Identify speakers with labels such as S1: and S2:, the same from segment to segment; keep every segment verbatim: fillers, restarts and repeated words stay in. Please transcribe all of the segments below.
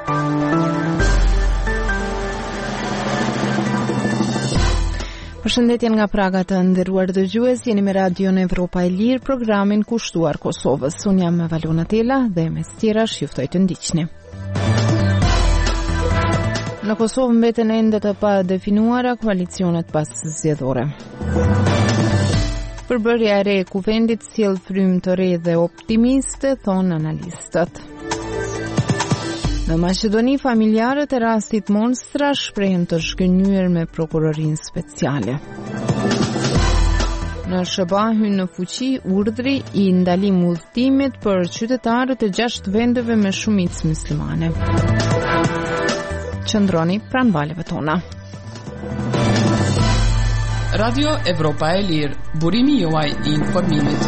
S1: Përshëndetje nga Praga të nderuar dëgjues, jeni me Radion Evropa e Lirë, programin kushtuar Kosovës. Unë jam Valona Tela dhe mes tjerash ju ftoj të ndiqni. Në Kosovë mbeten ende të pa definuara koalicionet pas zgjedhore. Përbërja e re e kuvendit sjell frymë të re dhe optimiste, thonë analistët. Në Maqedoni, familjarët e rastit Monstra shprehen të shkënjyer me prokurorinë speciale. Në S B A hyn në fuqi urdhri i ndalim udhëtimit për qytetarët e gjashtë vendeve me shumicë muslimane. Qëndroni pranë valeve tona.
S2: Radio Evropa e Lirë, burimi juaj i informimit.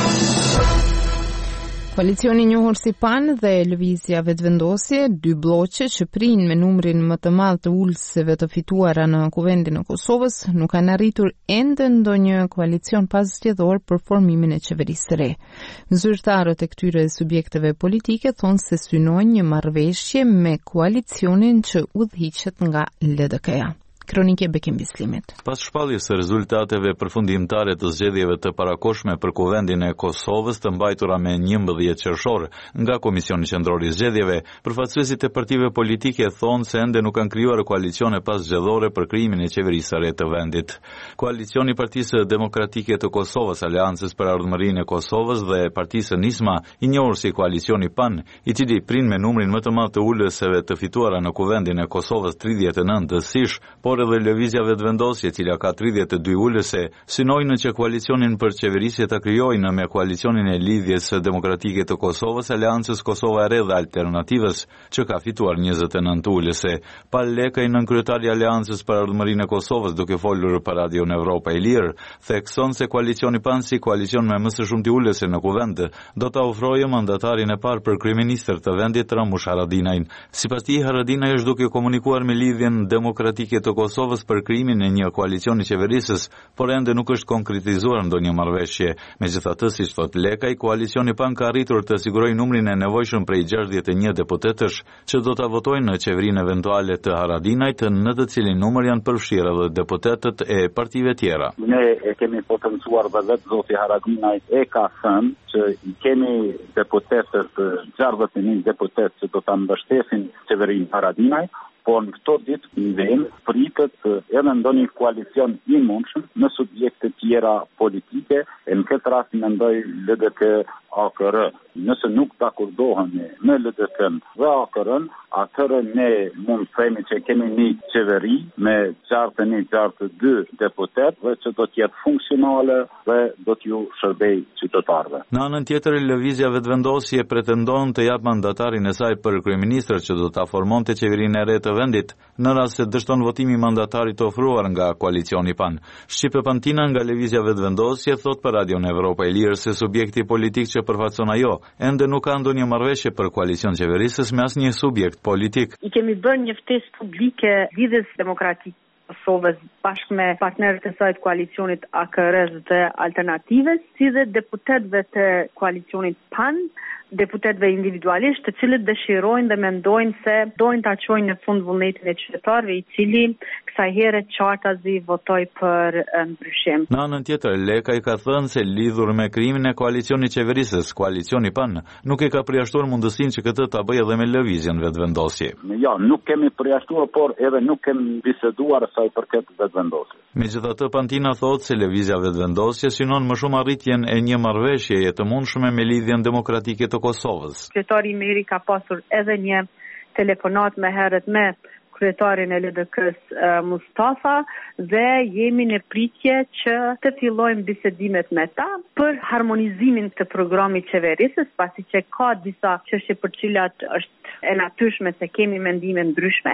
S1: Koalicioni i njohur si P A N dhe Lëvizja Vetëvendosje, dy bloqe që prinë me numrin më të madh të ulëseve të fituara në kuvendin e Kosovës, nuk kanë arritur ende ndonjë koalicion pas zgjedhor për formimin e qeverisë së re. Zyrtarët e këtyre subjekteve politike thonë se synojnë një marrëveshje me koalicionin që udhëhiqet nga L D K-ja. Kronike Bekim Bislimit.
S3: Pas shpalljes së rezultateve përfundimtare të zgjedhjeve të parakoshme për kuvendin e Kosovës të mbajtura me njëmbëdhjetë qershor nga Komisioni Qendror i Zgjedhjeve, përfaqësuesit e partive politike thonë se ende nuk kanë krijuar koalicione pas zgjedhore për krijimin e qeverisë së re të vendit. Koalicioni i Partisë Demokratike të Kosovës, Aleancës për Ardhmërinë e Kosovës dhe Partisë Nisma, i njohur si koalicioni P A N, i cili prin me numrin më të madh të ulëseve të fituara në kuvendin e Kosovës tridhjetë e nëntë dësish, por edhe Lëvizja Vetëvendosje, cila ka tridhjetë e dy ulëse, synojnë që koalicionin për qeverisje ta krijojnë me koalicionin e Lidhjes Demokratike të Kosovës, Aleancës Kosova e Re dhe Alternativës, që ka fituar njëzet e nëntë ulëse. Pal Lekaj, nënkryetari i Aleancës për Ardhmërinë e Kosovës, duke folur për Radion Evropa e Lirë, thekson se koalicioni P A N si koalicion me më së shumti ulëse në kuvend, do ta ofrojë mandatarin e parë për kryeministër të vendit Ramush Haradinajin. Sipas tij, Haradinaj është duke komunikuar me Lidhjen Demokratike të Kosovës për krijimin e një koalicioni qeverisës, por ende nuk është konkretizuar ndonjë marrëveshje. Megjithatë, siç thot Lekaj, koalicioni P A N ka arritur të sigurojë numrin e nevojshëm prej gjashtëdhjetë e një deputetësh që do ta votojnë në qeverinë eventuale të Haradinajt, në të cilin numër janë përfshirë edhe deputetët e partive tjera.
S4: Ne e kemi potencuar dhe vetë zoti Haradinaj e ka thënë që i kemi deputetët, gjashtëdhjetë e një deputet që do ta mbështesin qeverinë Haradinaj. Por në këto ditë në vend pritet edhe ndonjë koalicion i mundshëm në subjekte tjera politike, e në këtë rast mendoj L D K A K R. Nëse nuk takordohemi me L D K dhe A K R-n, atëherë ne mund të themi që kemi një qeveri me gjashtëdhjetë e një gjashtëdhjetë e dy deputetë që do të jetë funksionale dhe do t'ju shërbej qytetarëve.
S3: Në anën tjetër, Lëvizja Vetëvendosje pretendon të jap mandatarin e saj për kryeministër që do ta formonte qeverinë e re të vendit, në rast se dështon votimi i mandatarit të ofruar nga koalicioni P A N. Shqipe Pantina nga Lëvizja Vetëvendosje thot për Radion Evropa e Lirë se subjekti politik që përfaqëson ajo ende nuk ka ndonjë marrëveshje për koalicion qeverisës me asnjë subjekt politik.
S5: I kemi bërë një ftesë publike Lidhjes Demokratike Kosovës bashkë me partnerët e saj të koalicionit A K R-s dhe Alternativës, si dhe deputetëve të koalicionit P A N, deputetëve individualisht, të cilët dëshirojnë dhe mendojnë se dojnë ta çojnë në fund vullnetin e qytetarëve, i cili kësaj here qartazi votoi për ndryshim.
S3: Në anën tjetër, Lekaj ka thënë se lidhur me krijimin e koalicionit qeverisës, koalicioni P A N nuk e ka përjashtuar mundësinë që këtë ta bëjë edhe me Lëvizjen Vetëvendosje.
S4: Ja, nuk kemi përjashtuar, por edhe nuk kemi biseduar sa i përket Vetëvendosjes.
S3: Megjithatë, Pantina thotë se Lëvizja Vetëvendosje synon më shumë arritjen e një marrëveshjeje të mundshme me Lidhjen Demokratike të Kosovës.
S5: Kryetari Meri ka pasur edhe një telefonat me herët me kryetarin e L D K-s uh, Mustafa dhe jemi në pritje që të fillojmë bisedimet me ta për harmonizimin të programit qeverisës, pasi që ka disa çështje për cilat është e natyrshme se kemi mendime ndryshme.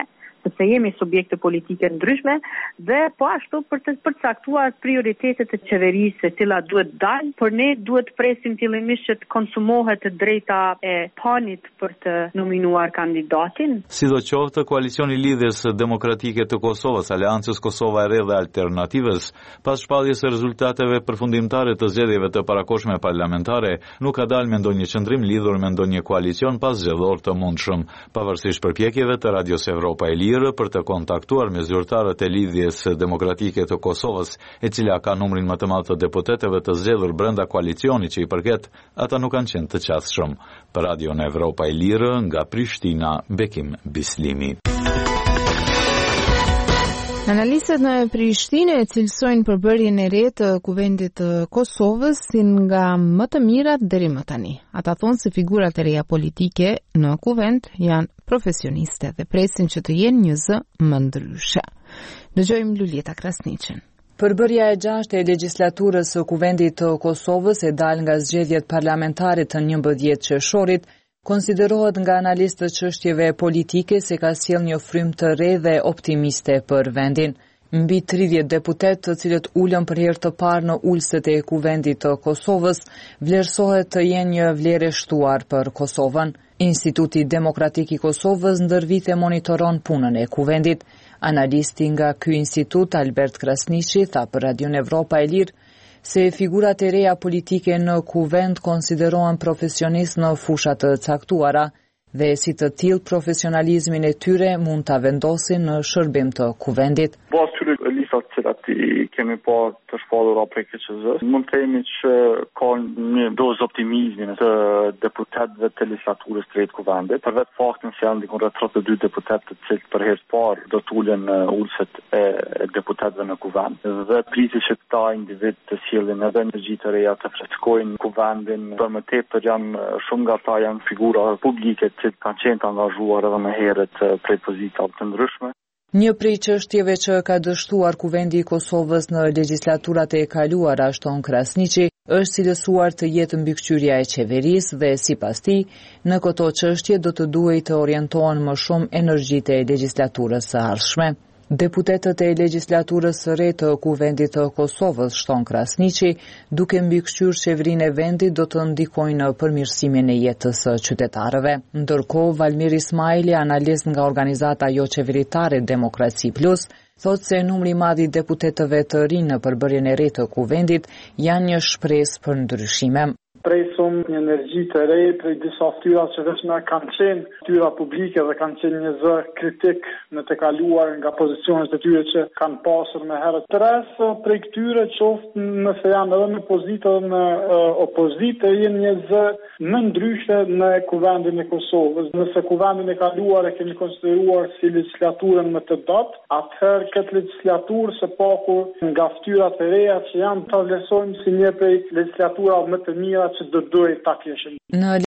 S5: sepse jemi subjekte politike ndryshme dhe po ashtu për të përcaktuar prioritetet e qeverisë se cila duhet dalë, por ne duhet presim fillimisht që të konsumohet të drejta e panit për të nominuar kandidatin.
S3: Sidoqoftë, koalicioni i Lidhjes Demokratike të Kosovës, Aleancës Kosova e Re dhe Alternativës, pas shpalljes së rezultateve përfundimtare të zgjedhjeve të parakohshme parlamentare, nuk ka dalë me ndonjë qendrim lidhur me ndonjë koalicion pas zgjedhor të mundshëm, pavarësisht përpjekjeve të Radios Evropa e Lirë për të kontaktuar me zyrtarët e Lidhjes Demokratike të Kosovës, e cila ka numrin më të madh të deputetëve të zgjedhur brenda koalicionit që i përket, ata nuk kanë qenë të qasshëm. Për Radion Evropa e Lirë, nga Prishtina, Bekim Bislimi.
S1: Analistët në Prishtinë e cilësojnë përbërjen e re të kuvendit të Kosovës si nga më të mirat deri më tani. Ata thonë se figurat e reja politike në kuvend janë profesioniste dhe presin që të jenë një zë më ndryshe. Dëgjojmë Luljeta Krasniqen.
S6: Përbërja e gjashtë e legjislaturës së kuvendit të Kosovës e dal nga zgjedhjet parlamentare të njëmbëdhjetë qershorit konsiderohet nga analistët çështjeve politike se ka sjellë një frymë të re dhe optimiste për vendin. Mbi tridhjetë deputet, të cilët ulën për herë të parë në ulset e kuvendit të Kosovës, vlerësohet të jenë një vlerë e shtuar për Kosovën. Instituti Demokratik i Kosovës ndër vite monitoron punën e kuvendit. Analisti nga ky institut, Albert Krasniqi, tha për Radion Evropa e Lirë se figurat e reja politike në kuvend konsiderohen profesionistë në fusha të caktuara dhe si të tillë profesionalizmin e tyre mund ta vendosin në shërbim të kuvendit.
S7: Pas këtyre listat që i kemi pa të shpallura prej K Q Z-s, mund të themi që ka një dozë optimizmi të deputetëve të legislaturës të drejtë kuvendit, për vetë faktin se janë dikon rreth tridhjetë e dy deputetë të cilët për herë të parë do të ulen në ulset e deputetëve në kuvend. Dhe prisi që këta individ të sjellin edhe energji të reja të freskojnë kuvendin, për më tepër janë shumë nga ata janë figura publike që kanë qenë të angazhuar edhe më herët prej pozitave të ndryshme.
S6: Një prej çështjeve që ka dështuar kuvendi i Kosovës në legjislaturat e kaluara, shton Krasniqi, është cilësuar të jetë mbikëqyrja e qeverisë dhe sipas tij, në këto çështje do të duhej të orientohen më shumë energjitë e legjislaturës së ardhshme. Deputetët e legjislaturës së re të kuvendit të Kosovës, shton Krasniqi, duke mbikëqyrë qeverinë e vendit do të ndikojnë në përmirësimin e jetës së qytetarëve. Ndërkohë, Valmir Ismaili, analist nga organizata jo qeveritare Demokraci Plus, thotë se numri i madh i deputetëve të rinj në përbërjen e re të kuvendit janë një shpresë për ndryshime.
S8: Presim një energji të re prej disa ftyra që vetëm kanë qenë ftyra publike dhe kanë qenë një zë kritik në të kaluar nga pozicionet e tyre që kanë pasur me herët. Tres prej këtyre qoftë nëse janë edhe në pozitë dhe në uh, opozitë janë një zë më ndryshe në kuvendin e Kosovës. Nëse kuvendin e kaluar e kemi konsideruar si legjislaturën më të dot, atëherë këtë legjislaturë së paku nga ftyrat e reja që janë të vlerësojmë si një prej legjislaturave më të mira që do duhet ta kishim.
S6: Në